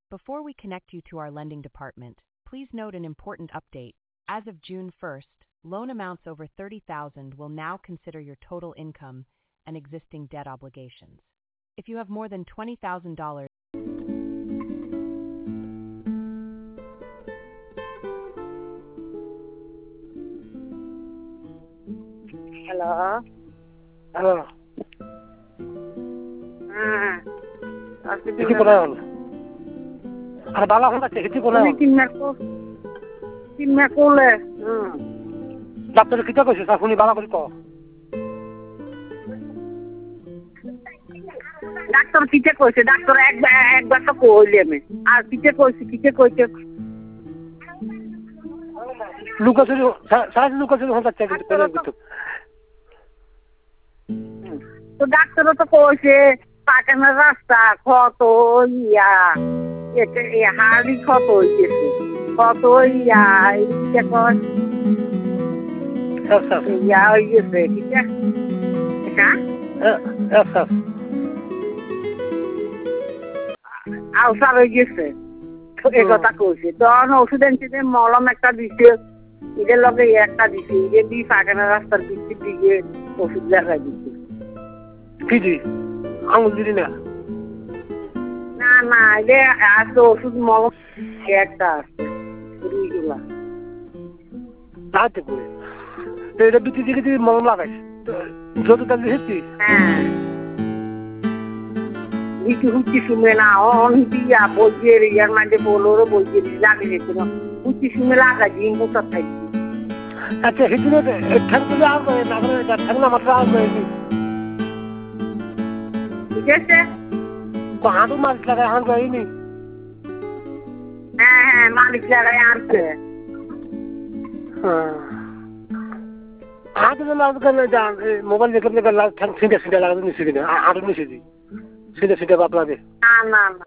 Before we connect you to our lending department, please note an important update. As of June 1st, loan amounts over $30,000 will now consider your total income and existing debt obligations. If you have more than $20,000, Hello. Hello. Hindi ko na yun. Ano bala ko na, hindi ko na yun. Tinme করলে doctor কিটা কইছে সাফুনি বালা করি কো doctor কিটা কইছে doctor একবার তো কইলে আমি আর কিটা কইছে লুকাছুরি সারা লুকাছুরি হতা চাই কিন্তু তো ডাক্তারও তো কইছে পাকানোর রাস্তা কত ইয়া এটা হাড়ি কত হইছে কত ইয়া এটা কর ইয়া হইছে ঠিক আছে হ্যাঁ আলসার হয়ে গেছে এই কথা কইছে তখন ওষুধ এনে মলম একটা দিছে এদের লগে একটা দিছে এদের দিয়ে পাকানোর রাস্তার দিকে ওষুধ লাগাই দিছে কি দি আঙুল দিলি না না এদের আছে ওষুধ মলম একটা আছে রুইগুলা তাতে করে এটা দুটি দিকে মলম লাগাইছ যত তাহলে হেঁচি হ্যাঁ কিছু হুচি শুনে না অন দিয়া বলছে ইয়ার মাঝে বলোরও বলছে লাগিয়ে যেত না হুচি শুনে লাগাইছি মোটা থাকছি আচ্ছা হেঁচি ঠ্যাংগুলি আর না ঠ্যাংলা মাত্রা আর ঠিক আছে হাঁটু মাছ লাগাই হাঁটু হয়নি হ্যাঁ মালিক লাগাই আনছে হাঁটু মোবাইল দেখে ছিঁড়ে লাগাতে নিচে কিনে হাঁটু নিচে দিই সিধে বাপ লাগে না